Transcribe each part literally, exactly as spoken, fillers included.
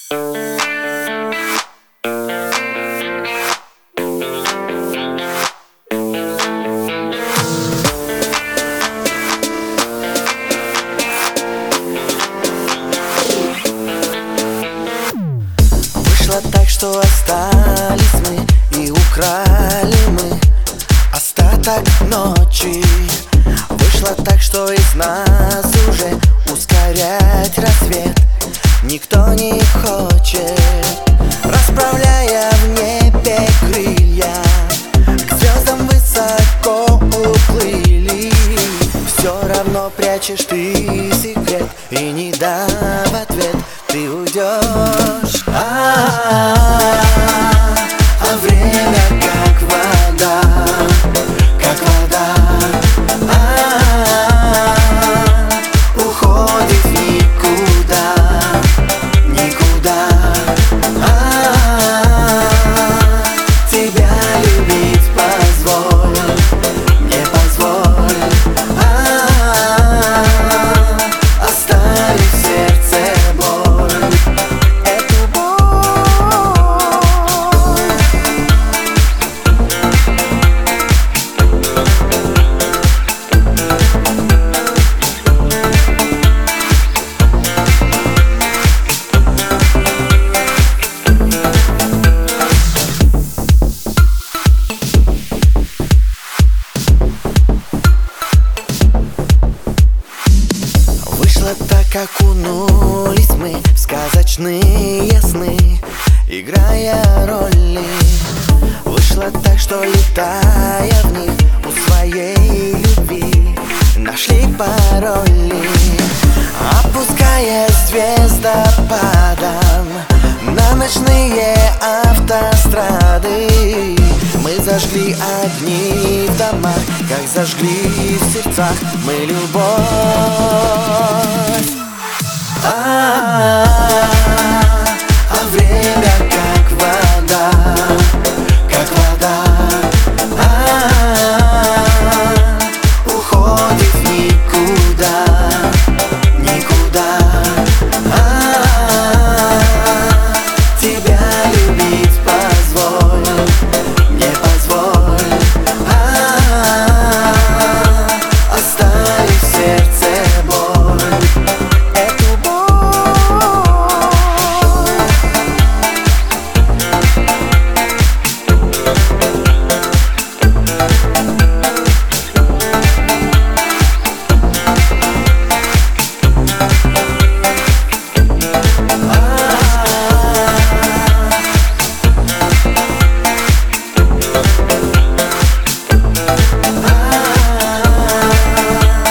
Вышло так, что остались мы и украли мы остаток ночи. Вышло так, что из нас уже ускорять рассвет никто не хочет. Расправляя в небе крылья, к звездам высоко уплыли. Все равно прячешь ты секрет, и не дав ответ, ты уйдешь. А-а-а, а время как вода, как вода. А-а-а, уходит никуда, никуда. А-а-а, тебя любить позволь, мне позволь. А-а-а, оставив в сердце боль, эту боль. Вышло так, окунулись мы в сказочные сны, играя роли. Вышло так, что летая в них у своей любви нашли пароли. Опускаясь звездопадом на ночные автострады, мы зажгли огни в домах, как зажгли в сердцах мы любовь. А-а-а, а время как вода, как вода. А-а-а, уходит никуда, никуда. А-а-а, тебя любить позволь, мне позволь. А-а-а, оставив в сердце боль, эту боль.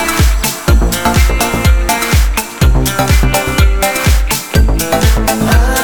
Ah